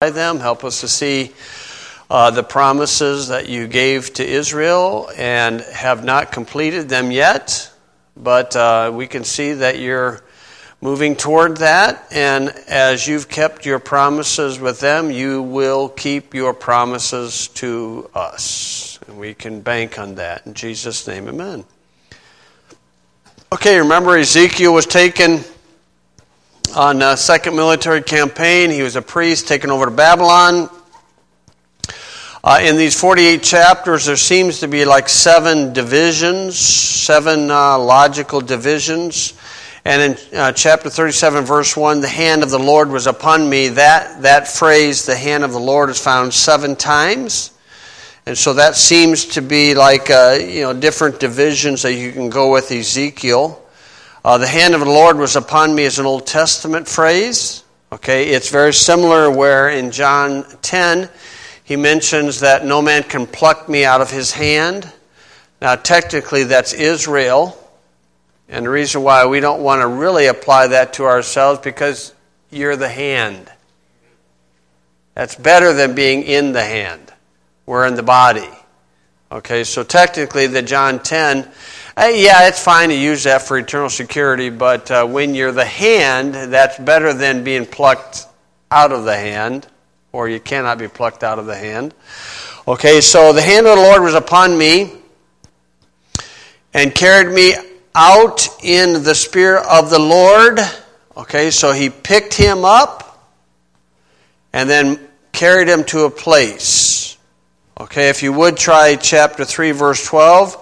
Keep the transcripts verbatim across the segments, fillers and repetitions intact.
them. Help us to see uh, the promises that you gave to Israel and have not completed them yet. But uh, we can see that you're moving toward that. And as you've kept your promises with them, you will keep your promises to us. And we can bank on that. In Jesus' name, amen. Okay, remember Ezekiel was taken on a second military campaign. He was a priest taken over to Babylon. Uh, in these forty-eight chapters, there seems to be like seven divisions, seven uh, logical divisions. And in uh, chapter thirty-seven, verse one, the hand of the Lord was upon me. That, that phrase, the hand of the Lord, is found seven times. And so that seems to be like uh, you know different divisions that you can go with Ezekiel. Uh, the hand of the Lord was upon me is an Old Testament phrase. Okay, it's very similar where in John ten he mentions that no man can pluck me out of his hand. Now technically that's Israel. And the reason why we don't want to really apply that to ourselves because you're the hand. That's better than being in the hand. We're in the body. Okay, so technically the John ten... Uh, yeah, it's fine to use that for eternal security, but uh, when you're the hand, that's better than being plucked out of the hand, or you cannot be plucked out of the hand. Okay, so the hand of the Lord was upon me and carried me out in the Spirit of the Lord. Okay, so he picked him up and then carried him to a place. Okay, if you would try chapter three, verse twelve.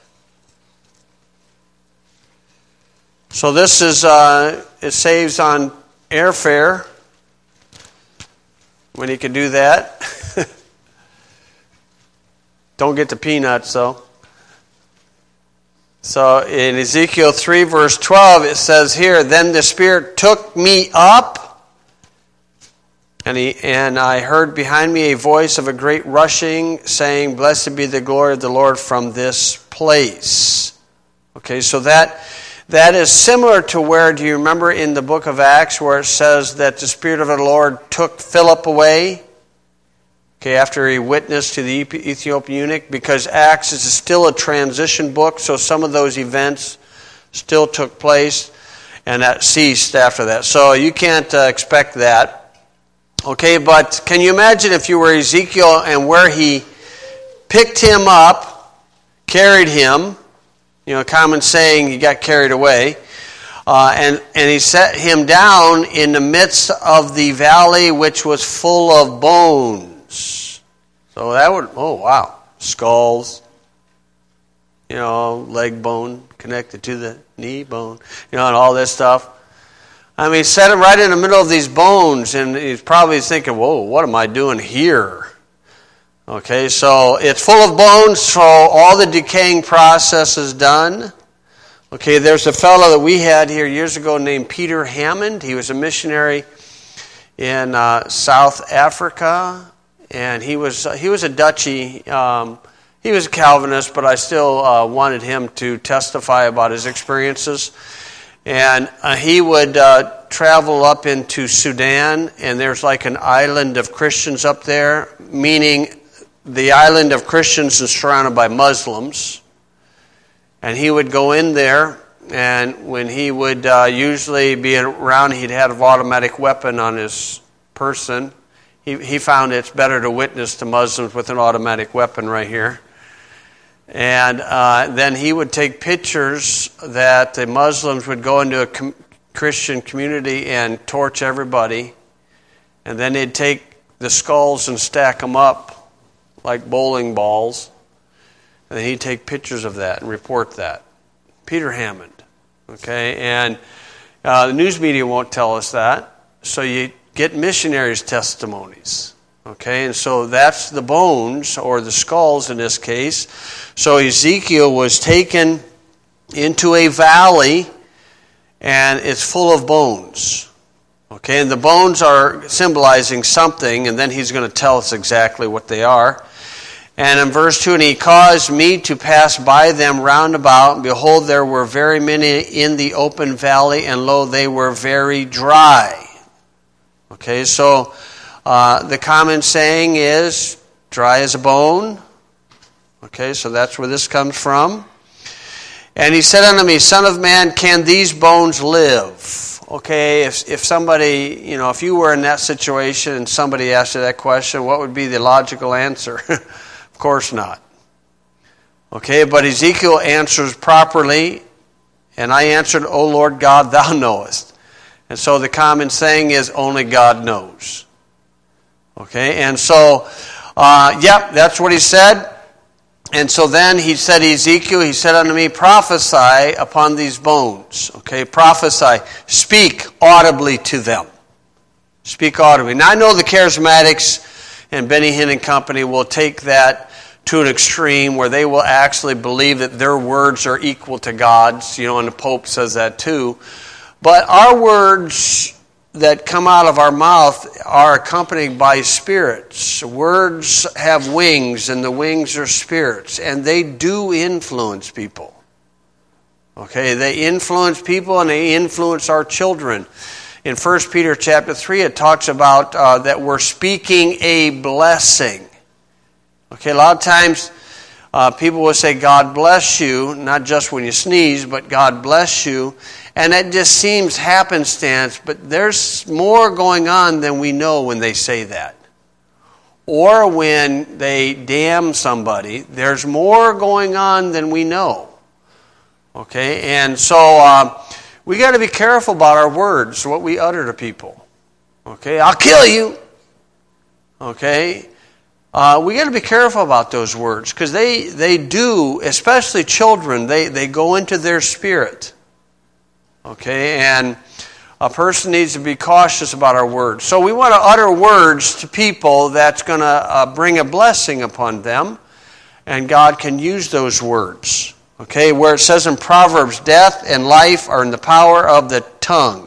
So this is, uh, it saves on airfare when he can do that. Don't get the peanuts, though. So in Ezekiel three, verse twelve, it says here, then the Spirit took me up, and, he, and I heard behind me a voice of a great rushing, saying, blessed be the glory of the Lord from this place. Okay, so that... That is similar to where, do you remember in the book of Acts where it says that the Spirit of the Lord took Philip away? Okay, after he witnessed to the Ethiopian eunuch, because Acts is still a transition book, so some of those events still took place, and that ceased after that. So you can't uh, expect that. Okay, but can you imagine if you were Ezekiel and where he picked him up, carried him, you know, a common saying, he got carried away. Uh, and, and he set him down in the midst of the valley which was full of bones. So that would, oh wow, skulls, you know, leg bone connected to the knee bone, you know, and all this stuff. I mean, he set him right in the middle of these bones, and he's probably thinking, whoa, what am I doing here? Okay, so it's full of bones, so all the decaying process is done. Okay, there's a fellow that we had here years ago named Peter Hammond. He was a missionary in uh, South Africa, and he was uh, he was a Dutchie. Um, he was a Calvinist, but I still uh, wanted him to testify about his experiences. And uh, he would uh, travel up into Sudan, and there's like an island of Christians up there, meaning the island of Christians is surrounded by Muslims. And he would go in there, and when he would uh, usually be around, he'd have an automatic weapon on his person. He, he found it's better to witness to Muslims with an automatic weapon right here. And uh, then he would take pictures that the Muslims would go into a com- Christian community and torch everybody. And then they'd take the skulls and stack them up like bowling balls. And then he'd take pictures of that and report that. Peter Hammond. Okay, and uh, the news media won't tell us that. So you get missionaries' testimonies. Okay, and so that's the bones, or the skulls in this case. So Ezekiel was taken into a valley, and it's full of bones. Okay, and the bones are symbolizing something, and then he's going to tell us exactly what they are. And in verse two, and he caused me to pass by them round about, and behold, there were very many in the open valley, and lo, they were very dry. Okay, so Uh, the common saying is, dry as a bone. Okay, so that's where this comes from. And he said unto me, Son of man, can these bones live? Okay, if if somebody, you know, if you were in that situation and somebody asked you that question, what would be the logical answer? Of course not. Okay, but Ezekiel answers properly, and I answered, O Lord God, thou knowest. And so the common saying is, only God knows. Okay, and so, uh, yep, that's what he said. And so then he said, Ezekiel, he said unto me, prophesy upon these bones. Okay, prophesy. Speak audibly to them. Speak audibly. Now I know the Charismatics and Benny Hinn and Company will take that to an extreme where they will actually believe that their words are equal to God's, you know, and the Pope says that too. But our words that come out of our mouth are accompanied by spirits. Words have wings, and the wings are spirits, and they do influence people. Okay, they influence people, and they influence our children. In First Peter chapter three, it talks about uh, that we're speaking a blessing. Okay, a lot of times uh, people will say, God bless you, not just when you sneeze, but God bless you. And it just seems happenstance, but there's more going on than we know when they say that. Or when they damn somebody, there's more going on than we know. Okay, and so uh, we got to be careful about our words, what we utter to people. Okay, I'll kill you. Okay. Uh, we got to be careful about those words because they, they do, especially children, they, they go into their spirit. Okay, and a person needs to be cautious about our words. So we want to utter words to people that's going to uh, bring a blessing upon them, and God can use those words. Okay, where it says in Proverbs, death and life are in the power of the tongue.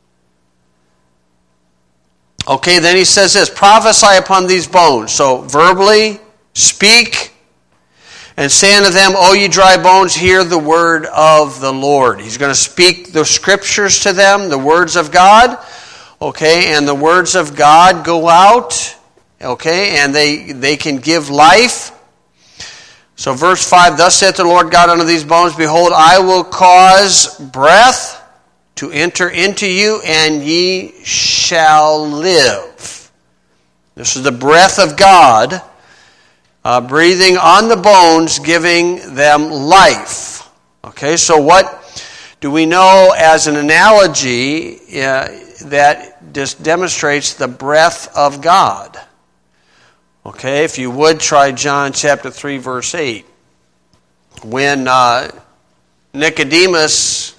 Okay, then he says this, prophesy upon these bones. So verbally, speak, and say unto them, O ye dry bones, hear the word of the Lord. He's going to speak the scriptures to them, the words of God. Okay, and the words of God go out. Okay, and they, they can give life. So verse five, thus saith the Lord God unto these bones, behold, I will cause breath to enter into you, and ye shall live. This is the breath of God, uh, breathing on the bones, giving them life. Okay, so what do we know as an analogy uh, that just demonstrates the breath of God? Okay, if you would try John chapter three, verse eight. When uh, Nicodemus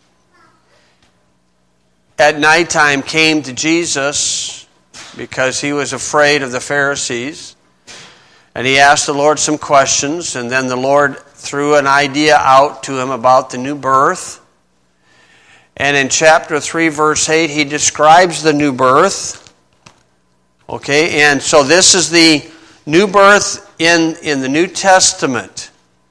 at nighttime came to Jesus because he was afraid of the Pharisees. And he asked the Lord some questions, and then the Lord threw an idea out to him about the new birth. And in chapter three, verse eight, he describes the new birth. Okay, and so this is the new birth in, in the New Testament.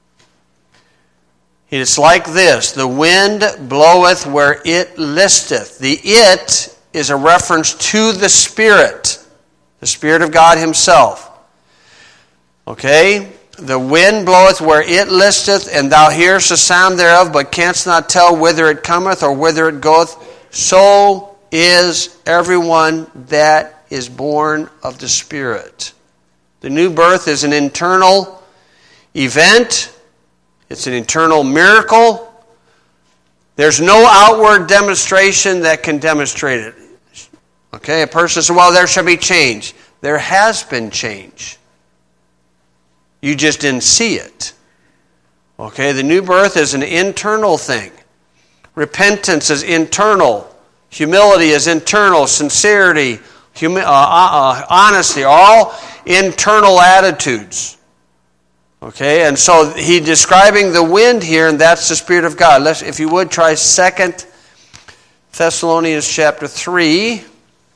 It's like this, the wind bloweth where it listeth. The it is a reference to the Spirit, the Spirit of God Himself. Okay? The wind bloweth where it listeth, and thou hearest the sound thereof, but canst not tell whither it cometh or whither it goeth. So is everyone that is born of the Spirit. The new birth is an internal event. It's an internal miracle. There's no outward demonstration that can demonstrate it. Okay, a person says, well, there shall be change. There has been change. You just didn't see it. Okay, the new birth is an internal thing. Repentance is internal. Humility is internal. Sincerity, humi- uh, uh, honesty, all internal attitudes. Okay, and so he's describing the wind here, and that's the Spirit of God. Let's, if you would, try Second Thessalonians chapter three.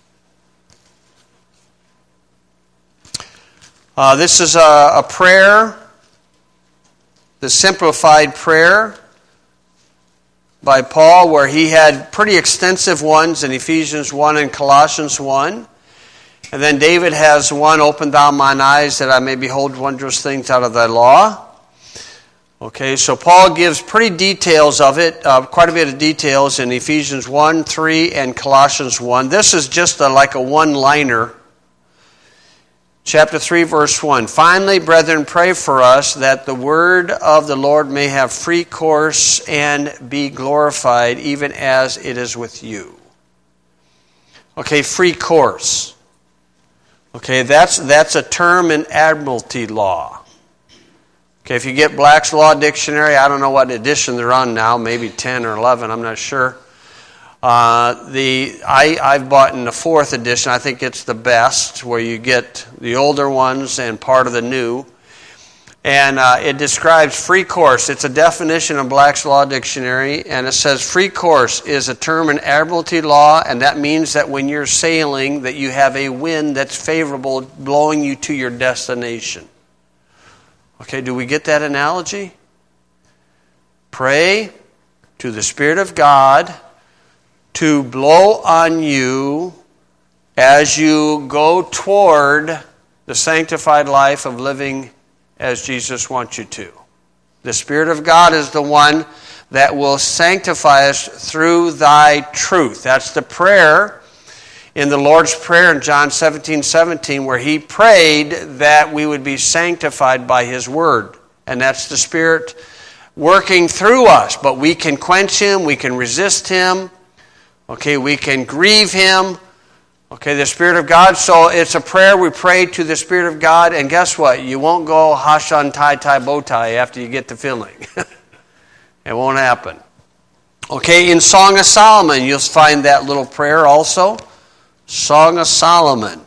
Uh, this is a, a prayer, the simplified prayer by Paul, where he had pretty extensive ones in Ephesians one and Colossians one. And then David has one, open thou mine eyes that I may behold wondrous things out of thy law. Okay, so Paul gives pretty details of it, uh, quite a bit of details in Ephesians one, three, and Colossians one. This is just a, like a one-liner. Chapter three, verse one. Finally, brethren, pray for us that the word of the Lord may have free course and be glorified, even as it is with you. Okay, free course. Okay, that's that's a term in admiralty law. Okay, if you get Black's Law Dictionary, I don't know what edition they're on now, maybe ten or eleven, I'm not sure. Uh, the I, I've bought in the fourth edition. I think it's the best, where you get the older ones and part of the new. And uh, it describes free course. It's a definition of Black's Law Dictionary, and it says free course is a term in admiralty law, and that means that when you're sailing, that you have a wind that's favorable, blowing you to your destination. Okay, do we get that analogy? Pray to the Spirit of God to blow on you as you go toward the sanctified life of living as Jesus wants you to. The Spirit of God is the one that will sanctify us through thy truth. That's the prayer in the Lord's Prayer in John seventeen seventeen, where he prayed that we would be sanctified by his word. And that's the Spirit working through us. But we can quench him, we can resist him, okay, we can grieve him. Okay, the Spirit of God. So it's a prayer we pray to the Spirit of God. And guess what? You won't go hashan tai tai bow tie after you get the filling. It won't happen. Okay, in Song of Solomon, you'll find that little prayer also. Song of Solomon.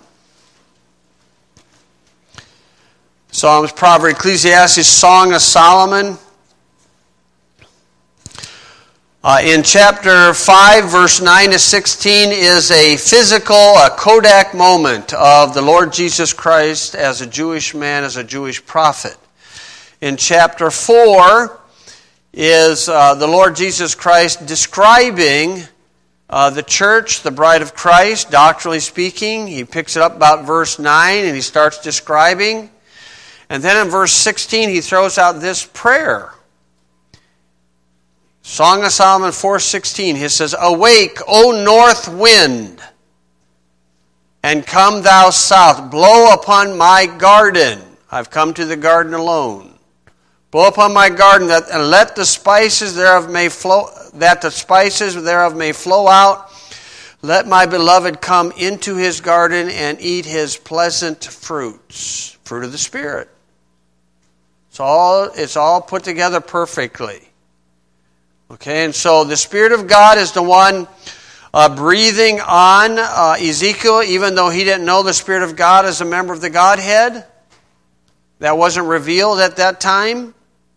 Psalms, Proverbs, Ecclesiastes, Song of Solomon. Uh, in chapter five, verse nine to sixteen, is a physical, a Kodak moment of the Lord Jesus Christ as a Jewish man, as a Jewish prophet. In chapter four is uh, the Lord Jesus Christ describing Uh, the church, the bride of Christ, doctrinally speaking. He picks it up about verse nine and he starts describing. And then in verse sixteen he throws out this prayer. Song of Solomon four sixteen, he says, Awake, O north wind, and come thou south. Blow upon my garden. I've come to the garden alone. Blow upon my garden, that, and let the spices thereof may flow, that the spices thereof may flow out. Let my beloved come into his garden and eat his pleasant fruits. Fruit of the Spirit. It's all, it's all put together perfectly. Okay, and so the Spirit of God is the one uh, breathing on uh, Ezekiel, even though he didn't know the Spirit of God as a member of the Godhead. That wasn't revealed at that time.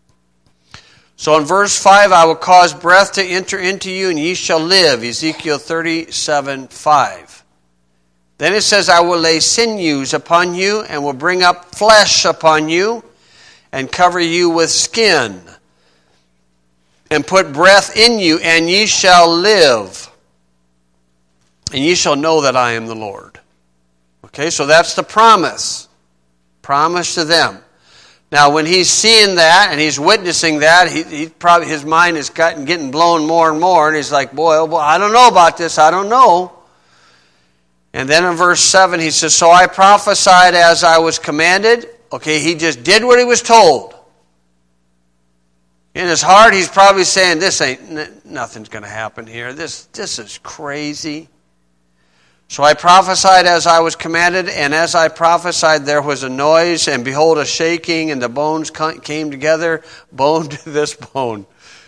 So in verse five, I will cause breath to enter into you, and ye shall live. Ezekiel thirty-seven five. Then it says, I will lay sinews upon you, and will bring up flesh upon you, and cover you with skin, and put breath in you, and ye shall live. And ye shall know that I am the Lord. Okay, so that's the promise. Promise to them. Now, when he's seeing that and he's witnessing that, he, he probably his mind is getting, getting blown more and more, and he's like, boy, oh boy, I don't know about this, I don't know. And then in verse seven, he says, So I prophesied as I was commanded. Okay, he just did what he was told. In his heart, he's probably saying, this ain't, nothing's going to happen here. This, this is crazy. So I prophesied as I was commanded, and as I prophesied there was a noise, and behold a shaking, and the bones came together, bone to this bone.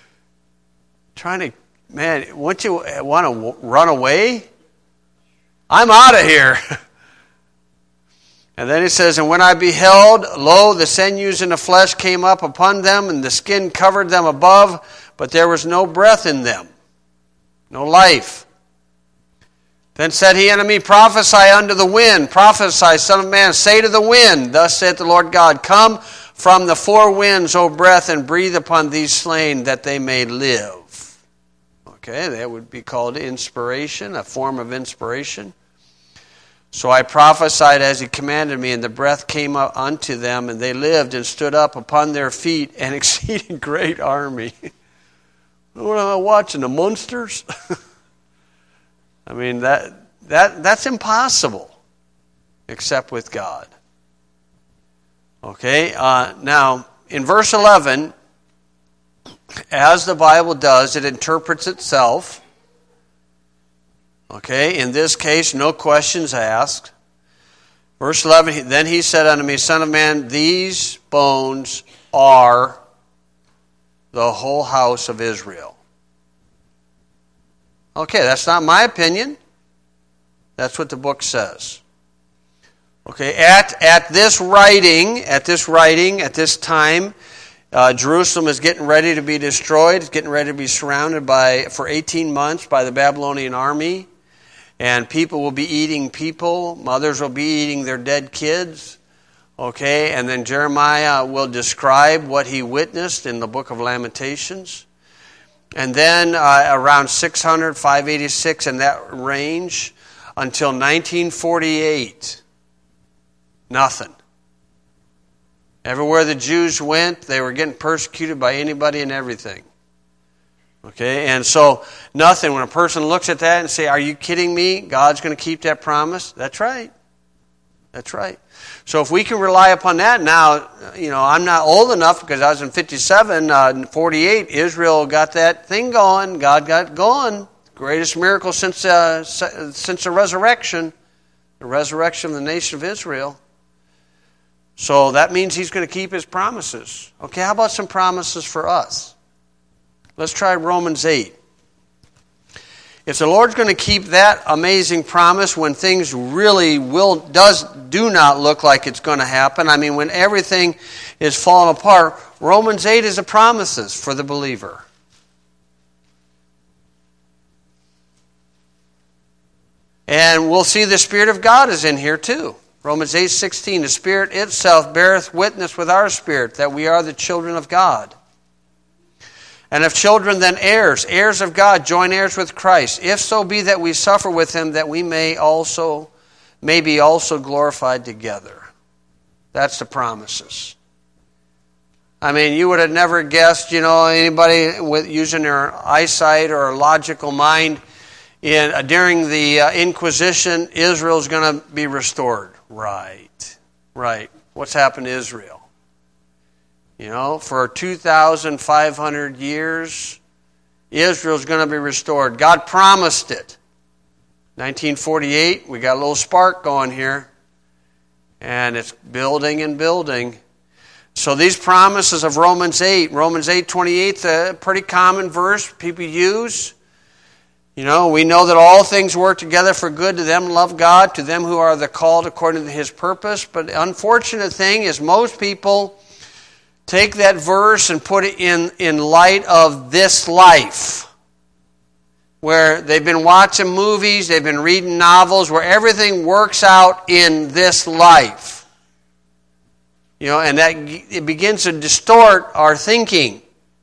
Trying to, man, wouldn't you want to run away? I'm out of here. And then he says, And when I beheld, lo, the sinews and the flesh came up upon them, and the skin covered them above, but there was no breath in them, no life. Then said he unto me, Prophesy unto the wind, prophesy, Son of man, say to the wind, Thus saith the Lord God, Come from the four winds, O breath, and breathe upon these slain, that they may live. Okay, that would be called inspiration, a form of inspiration. So I prophesied as he commanded me, and the breath came up unto them, and they lived and stood up upon their feet, an exceeding great army. What am I watching, the Munsters? I mean, that that that's impossible, except with God. Okay, uh, now, in verse eleven, as the Bible does, it interprets itself. Okay, in this case, no questions asked. Verse eleven, then he said unto me, Son of man, these bones are the whole house of Israel. Okay, that's not my opinion. That's what the book says. Okay, at, at this writing, at this writing, at this time, uh, Jerusalem is getting ready to be destroyed. It's getting ready to be surrounded by for eighteen months by the Babylonian army. And people will be eating people. Mothers will be eating their dead kids. Okay, and then Jeremiah will describe what he witnessed in the book of Lamentations. And then uh, around six hundred, five eighty-six, in that range, until nineteen forty-eight, nothing. Everywhere the Jews went, they were getting persecuted by anybody and everything. Okay, and so nothing. When a person looks at that and say, are you kidding me? God's going to keep that promise? That's right. That's right. So if we can rely upon that now, you know, I'm not old enough because I was in fifty-seven, uh, in forty-eight, Israel got that thing going. God got it going. Greatest miracle since, uh, since the resurrection, the resurrection of the nation of Israel. So that means he's going to keep his promises. Okay, how about some promises for us? Let's try Romans eight. If the Lord's going to keep that amazing promise when things really will does do not look like it's going to happen, I mean when everything is falling apart, Romans eight is a promises for the believer. And we'll see the Spirit of God is in here too. Romans eight sixteen, the Spirit itself beareth witness with our spirit that we are the children of God. And if children, then heirs, heirs of God, joint heirs with Christ, if so be that we suffer with him, that we may also may be also glorified together. That's the promises. I mean, you would have never guessed, you know, anybody with using their eyesight or logical mind in uh, during the uh, Inquisition, Israel's going to be restored. Right, right. What's happened to Israel? You know, for two thousand five hundred years, Israel's going to be restored. God promised it. nineteen forty-eight, we got a little spark going here. And it's building and building. So these promises of Romans eight, Romans eight twenty-eight is a pretty common verse people use. You know, we know that all things work together for good to them who love God, to them who are the called according to his purpose. But the unfortunate thing is most people take that verse and put it in, in light of this life, where they've been watching movies, they've been reading novels, where everything works out in this life. You know, and that it begins to distort our thinking.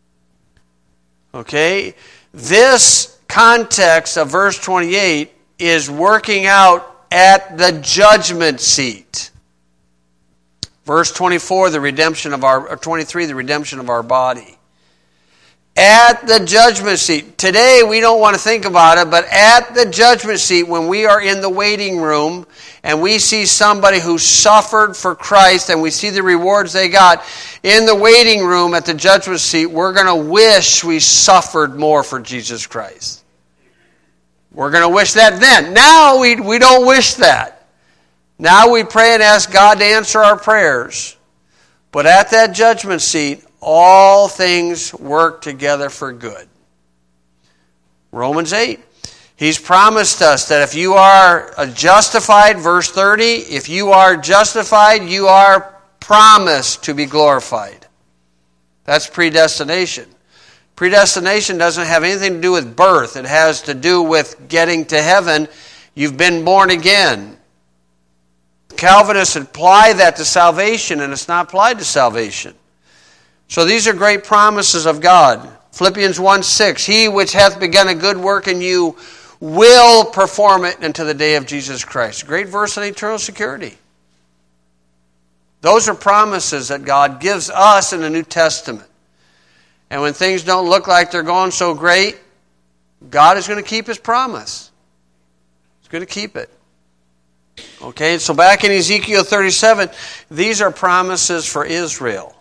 Okay? This context of verse twenty-eight is working out at the judgment seat. Verse twenty-four, the redemption of our, or twenty-three, the redemption of our body. At the judgment seat. Today we don't want to think about it, but at the judgment seat, when we are in the waiting room and we see somebody who suffered for Christ and we see the rewards they got, in the waiting room at the judgment seat, we're going to wish we suffered more for Jesus Christ. We're going to wish that then. Now we, we don't wish that. Now we pray and ask God to answer our prayers. But at that judgment seat, all things work together for good. Romans eight. He's promised us that if you are justified, verse thirty, if you are justified, you are promised to be glorified. That's predestination. Predestination doesn't have anything to do with birth. It has to do with getting to heaven. You've been born again. Calvinists apply that to salvation, and it's not applied to salvation. So these are great promises of God. Philippians one six, He which hath begun a good work in you will perform it until the day of Jesus Christ. Great verse on eternal security. Those are promises that God gives us in the New Testament. And when things don't look like they're going so great, God is going to keep His promise. He's going to keep it. Okay, so back in Ezekiel thirty-seven, these are promises for Israel.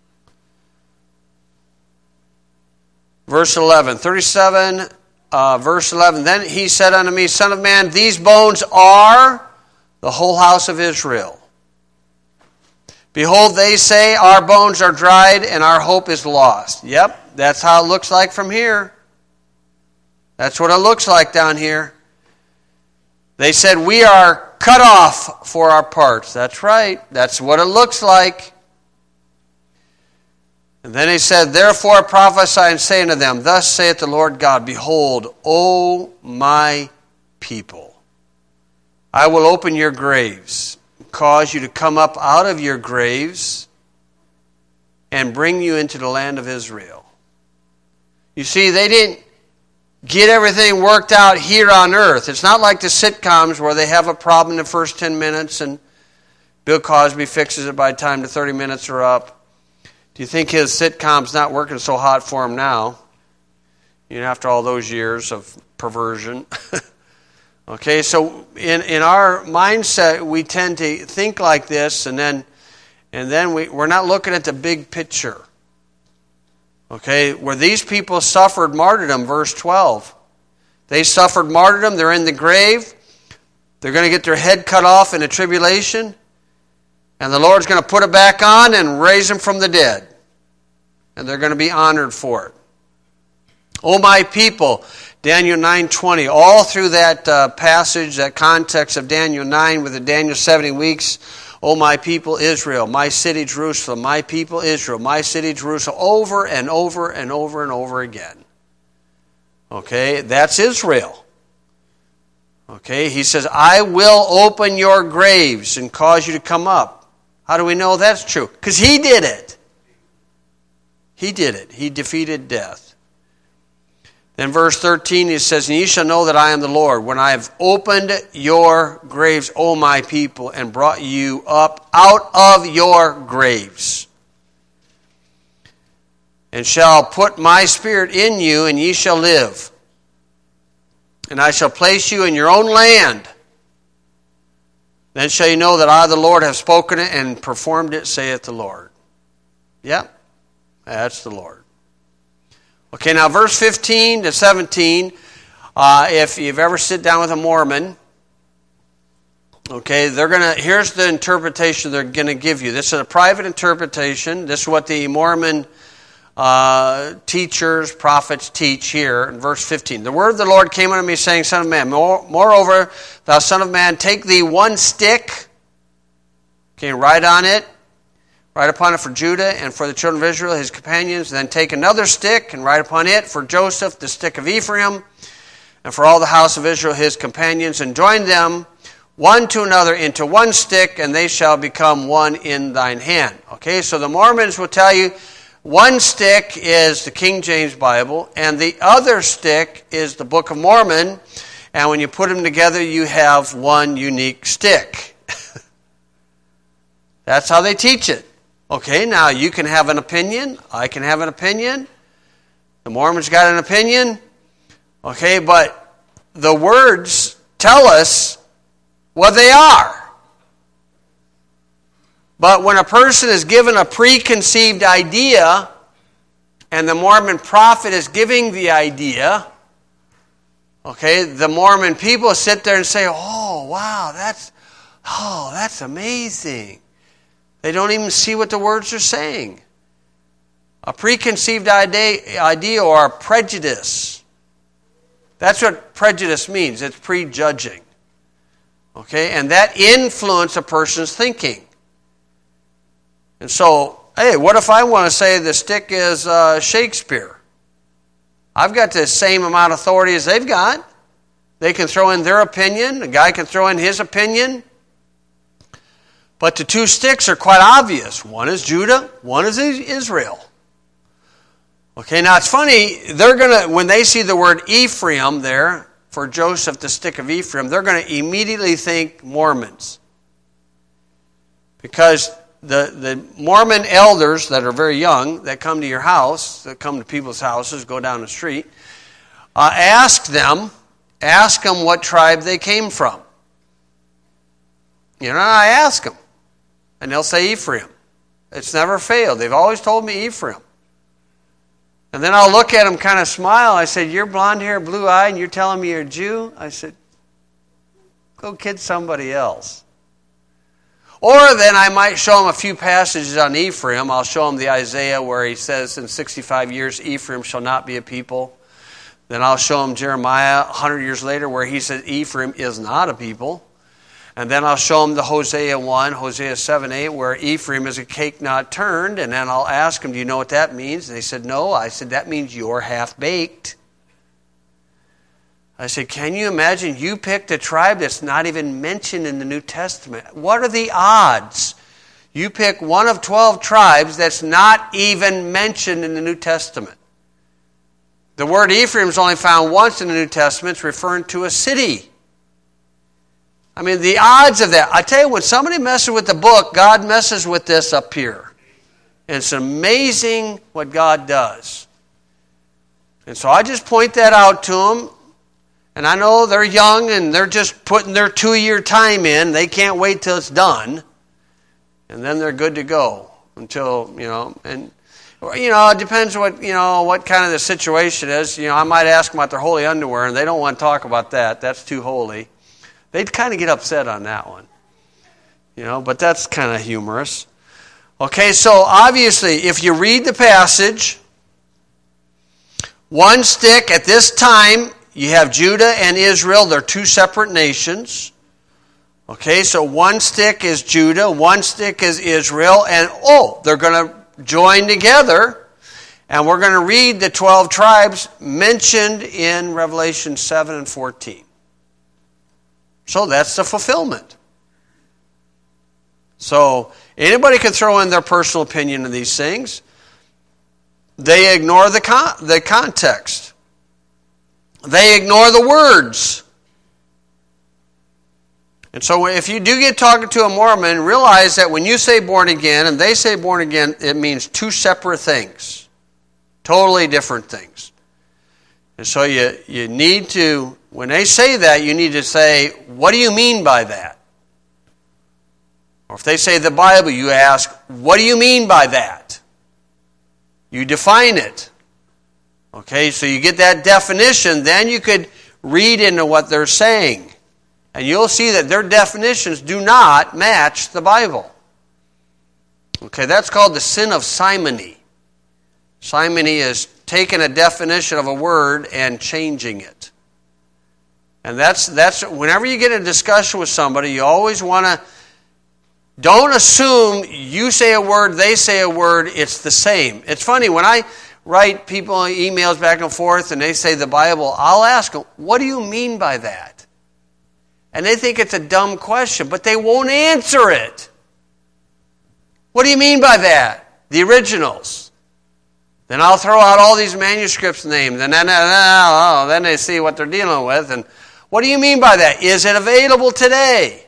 Verse eleven, thirty-seven, uh, verse eleven. Then he said unto me, Son of man, these bones are the whole house of Israel. Behold, they say, our bones are dried and our hope is lost. Yep, that's how it looks like from here. That's what it looks like down here. They said, we are cut off for our parts. That's right. That's what it looks like. And then he said, therefore prophesy and say unto them, thus saith the Lord God, behold, O my people, I will open your graves, cause you to come up out of your graves, and bring you into the land of Israel. You see, they didn't get everything worked out here on earth. It's not like the sitcoms where they have a problem in the first ten minutes and Bill Cosby fixes it by the time the thirty minutes are up. Do you think his sitcom's not working so hot for him now? You know, after all those years of perversion. Okay, so in, in our mindset, we tend to think like this, and then and then we, we're not looking at the big picture. Okay, where these people suffered martyrdom, verse twelve. They suffered martyrdom, they're in the grave, they're going to get their head cut off in a tribulation, and the Lord's going to put it back on and raise them from the dead. And they're going to be honored for it. O my people, Daniel nine twenty, all through that uh, passage, that context of Daniel nine with the Daniel seventy weeks, O my people Israel, my city Jerusalem, my people Israel, my city Jerusalem, over and over and over and over again. Okay, that's Israel. Okay, he says, I will open your graves and cause you to come up. How do we know that's true? Because he did it. He did it. He defeated death. Then verse thirteen, he says, and ye shall know that I am the Lord, when I have opened your graves, O my people, and brought you up out of your graves, and shall put my spirit in you, and ye shall live. And I shall place you in your own land. Then shall you know that I, the Lord, have spoken it and performed it, saith the Lord. Yep, that's the Lord. Okay, now verse fifteen to seventeen, uh, if you've ever sit down with a Mormon, okay, they're gonna. Here's the interpretation they're going to give you. This is a private interpretation. This is what the Mormon uh, teachers, prophets teach here in verse fifteen. The word of the Lord came unto me, saying, Son of man, more, moreover, thou son of man, take thee one stick, okay, write on it, write upon it for Judah and for the children of Israel, his companions. And then take another stick and write upon it for Joseph, the stick of Ephraim, and for all the house of Israel, his companions. And join them one to another into one stick, and they shall become one in thine hand. Okay, so the Mormons will tell you one stick is the King James Bible, and the other stick is the Book of Mormon. And when you put them together, you have one unique stick. That's how they teach it. Okay, now you can have an opinion. I can have an opinion. The Mormons got an opinion. Okay, but the words tell us what they are. But when a person is given a preconceived idea, and the Mormon prophet is giving the idea, okay, the Mormon people sit there and say, oh, wow, that's, oh, that's amazing. They don't even see what the words are saying. A preconceived idea or a prejudice. That's what prejudice means. It's prejudging. Okay? And that influences a person's thinking. And so, hey, what if I want to say the stick is uh, Shakespeare? I've got the same amount of authority as they've got. They can throw in their opinion. The guy can throw in his opinion. But the two sticks are quite obvious. One is Judah, one is Israel. Okay, now it's funny, they're gonna when they see the word Ephraim there, for Joseph, the stick of Ephraim, they're going to immediately think Mormons. Because the, the Mormon elders that are very young, that come to your house, that come to people's houses, go down the street, uh, ask them, ask them what tribe they came from. You know, I ask them, and they'll say Ephraim. It's never failed. They've always told me Ephraim. And then I'll look at them, kind of smile. I said, you're blonde hair, blue eye, and you're telling me you're a Jew? I said, go kid somebody else. Or then I might show them a few passages on Ephraim. I'll show them the Isaiah where he says, in sixty-five years, Ephraim shall not be a people. Then I'll show them Jeremiah one hundred years later where he says Ephraim is not a people. And then I'll show them the Hosea one, Hosea seven eight, where Ephraim is a cake not turned. And then I'll ask them, do you know what that means? And they said, no. I said, that means you're half-baked. I said, can you imagine you picked a tribe that's not even mentioned in the New Testament? What are the odds? You pick one of twelve tribes that's not even mentioned in the New Testament. The word Ephraim is only found once in the New Testament. It's referring to a city. I mean, the odds of that. I tell you, when somebody messes with the book, God messes with this up here. And it's amazing what God does. And so I just point that out to them. And I know they're young and they're just putting their two-year time in. They can't wait till it's done. And then they're good to go until, you know, and, you know, it depends what, you know, what kind of the situation is. You know, I might ask them about their holy underwear, and they don't want to talk about that. That's too holy. They'd kind of get upset on that one. You know, but that's kind of humorous. Okay, so obviously, if you read the passage, one stick at this time, you have Judah and Israel. They're two separate nations. Okay, so one stick is Judah, one stick is Israel, and oh, they're going to join together, and we're going to read the twelve tribes mentioned in Revelation seven and fourteen. So that's the fulfillment. So anybody can throw in their personal opinion of these things. They ignore the con- the context. They ignore the words. And so if you do get talking to a Mormon, realize that when you say born again and they say born again, it means two separate things. Totally different things. And so you, you need to, when they say that, you need to say, what do you mean by that? Or if they say the Bible, you ask, what do you mean by that? You define it. Okay, so you get that definition, then you could read into what they're saying. And you'll see that their definitions do not match the Bible. Okay, that's called the sin of simony. Simony is taking a definition of a word and changing it. And that's that's whenever you get in a discussion with somebody, you always want to, don't assume you say a word, they say a word, it's the same. It's funny, when I write people emails back and forth and they say the Bible, I'll ask them, what do you mean by that? And they think it's a dumb question, but they won't answer it. What do you mean by that? The originals. Then I'll throw out all these manuscripts names, and then, oh, then they see what they're dealing with. And what do you mean by that? Is it available today?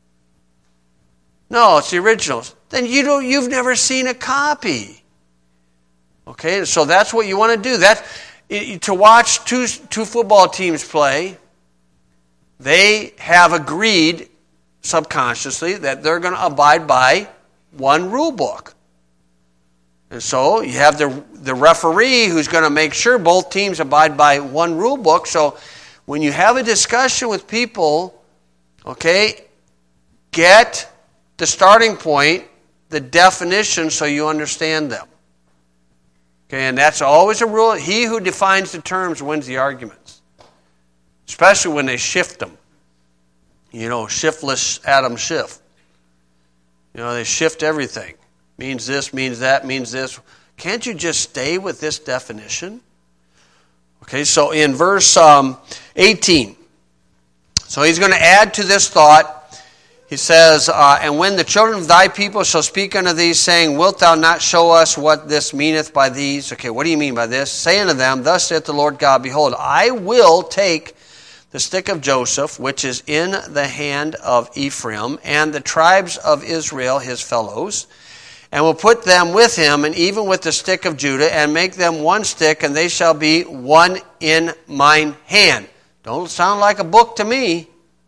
No, it's the originals. Then you don't, you've never seen a copy. Okay, so that's what you want to do. That, to watch two, two football teams play, they have agreed subconsciously that they're going to abide by one rule book. And so you have the, the referee who's going to make sure both teams abide by one rule book. So when you have a discussion with people, okay, get the starting point, the definition, so you understand them. Okay, and that's always a rule. He who defines the terms wins the arguments. Especially when they shift them. You know, shiftless Adam Schiff. You know, they shift everything. Means this, means that, means this. Can't you just stay with this definition? Okay, so in verse um, eighteen. So he's going to add to this thought. He says, uh, and when the children of thy people shall speak unto thee, saying, wilt thou not show us what this meaneth by these? Okay, what do you mean by this? Say unto them, thus saith the Lord God, behold, I will take the stick of Joseph, which is in the hand of Ephraim, and the tribes of Israel, his fellows, and will put them with him, and even with the stick of Judah, and make them one stick, and they shall be one in mine hand. Don't sound like a book to me.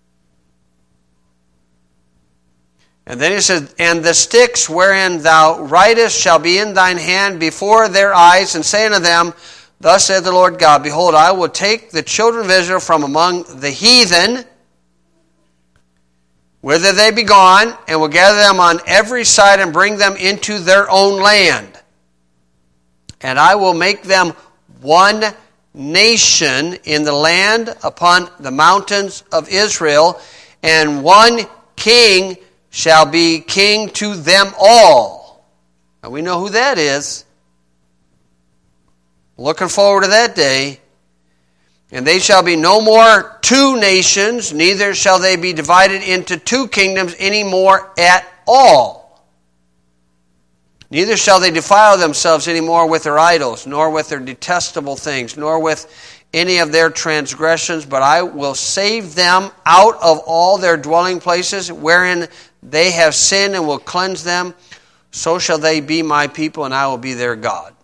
And then he says, and the sticks wherein thou writest shall be in thine hand before their eyes, and say unto them, thus saith the Lord God, behold, I will take the children of Israel from among the heathen, whither they be gone, and will gather them on every side, and bring them into their own land. And I will make them one nation in the land upon the mountains of Israel, and one king shall be king to them all. Now we know who that is. Looking forward to that day. And they shall be no more two nations, neither shall they be divided into two kingdoms any more at all. Neither shall they defile themselves any more with their idols, nor with their detestable things, nor with any of their transgressions, but I will save them out of all their dwelling places, wherein they have sinned, and will cleanse them. So shall they be my people, and I will be their God.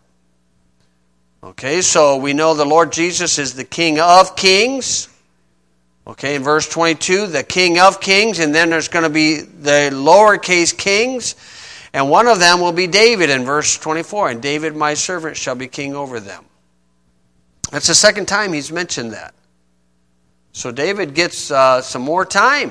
Okay, so we know the Lord Jesus is the King of kings. Okay, in verse twenty-two, the King of kings, and then there's going to be the lowercase kings, and one of them will be David in verse twenty-four, and David my servant shall be king over them. That's the second time he's mentioned that. So David gets uh, some more time.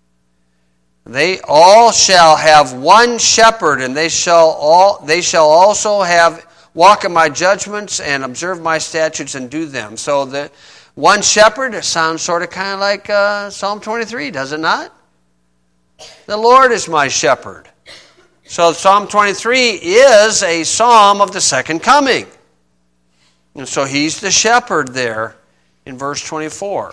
They all shall have one shepherd, and they shall all they shall also have walk in my judgments and observe my statutes and do them. So the one shepherd, it sounds sort of kind of like uh, Psalm twenty-three, does it not? The Lord is my shepherd. So Psalm twenty-three is a psalm of the second coming. And so he's the shepherd there in verse twenty-four.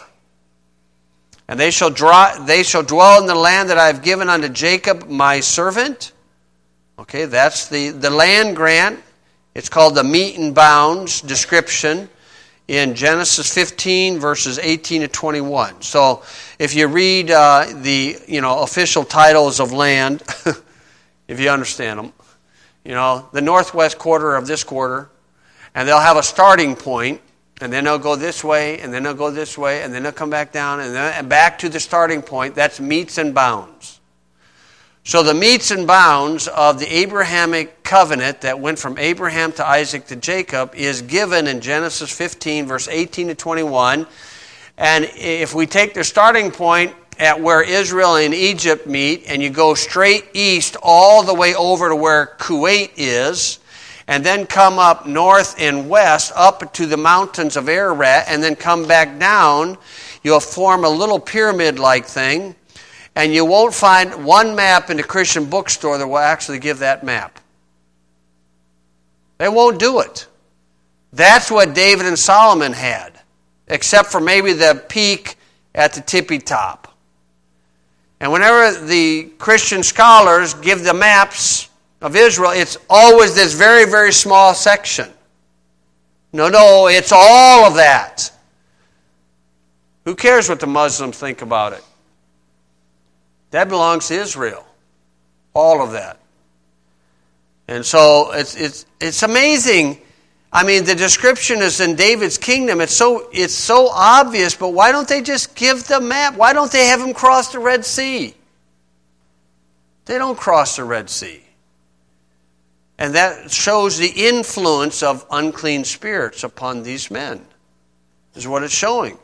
And they shall draw, they shall dwell in the land that I have given unto Jacob my servant. Okay, that's the, the land grant. It's called the meat and bounds description in Genesis fifteen, verses eighteen to twenty-one. So if you read uh, the you know official titles of land, if you understand them, you know, the northwest quarter of this quarter, and they'll have a starting point, and then they'll go this way, and then they'll go this way, and then they'll come back down, and then back to the starting point. That's metes and bounds. So the metes and bounds of the Abrahamic covenant that went from Abraham to Isaac to Jacob is given in Genesis fifteen, verse eighteen to twenty-one. And if we take the starting point at where Israel and Egypt meet, and you go straight east all the way over to where Kuwait is, and then come up north and west up to the mountains of Ararat, and then come back down, you'll form a little pyramid-like thing, and you won't find one map in the Christian bookstore that will actually give that map. They won't do it. That's what David and Solomon had, except for maybe the peak at the tippy top. And whenever the Christian scholars give the maps of Israel, it's always this very, very small section. No, no, it's all of that. Who cares what the Muslims think about it? That belongs to Israel. All of that. And so it's it's it's amazing. I mean, the description is in David's kingdom. It's so it's so obvious, but why don't they just give the map? Why don't they have him cross the Red Sea? They don't cross the Red Sea. And that shows the influence of unclean spirits upon these men. Is what it's showing.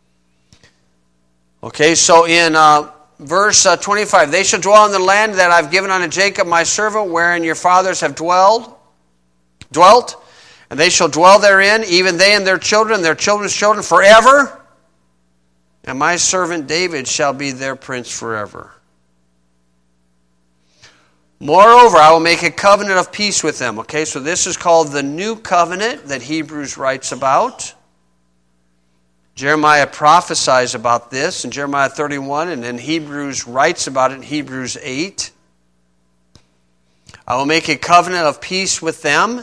Okay, so in uh, verse uh, twenty-five, they shall dwell in the land that I've given unto Jacob my servant, wherein your fathers have dwelled, dwelt, and they shall dwell therein, even they and their children, their children's children forever. And my servant David shall be their prince forever. Moreover, I will make a covenant of peace with them. Okay, so this is called the new covenant that Hebrews writes about. Jeremiah prophesies about this in Jeremiah thirty-one, and then Hebrews writes about it in Hebrews eight. I will make a covenant of peace with them.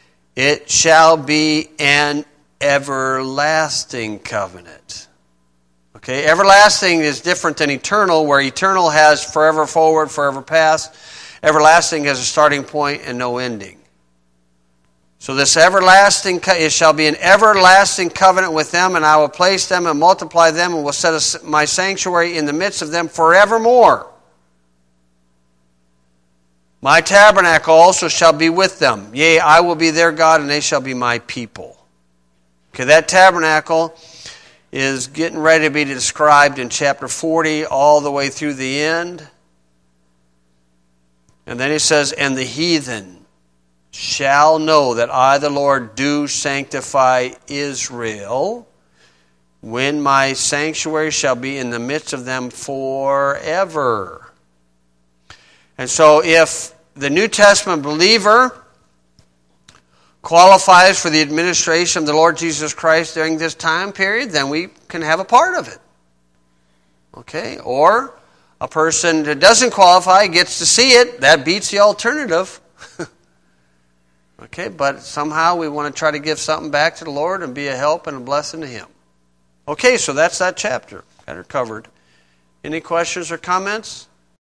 It shall be an everlasting covenant. Okay, everlasting is different than eternal, where eternal has forever forward, forever past. Everlasting has a starting point and no ending. So this everlasting, it shall be an everlasting covenant with them, and I will place them and multiply them, and will set my sanctuary in the midst of them forevermore. My tabernacle also shall be with them. Yea, I will be their God, and they shall be my people. Okay, that tabernacle is getting ready to be described in chapter forty all the way through the end. And then he says, and the heathen shall know that I, the Lord, do sanctify Israel, when my sanctuary shall be in the midst of them forever. And so if the New Testament believer qualifies for the administration of the Lord Jesus Christ during this time period, then we can have a part of it. Okay? Or a person that doesn't qualify gets to see it. That beats the alternative. Okay, but somehow we want to try to give something back to the Lord and be a help and a blessing to Him. Okay, so that's that chapter. Got it covered. Any questions or comments?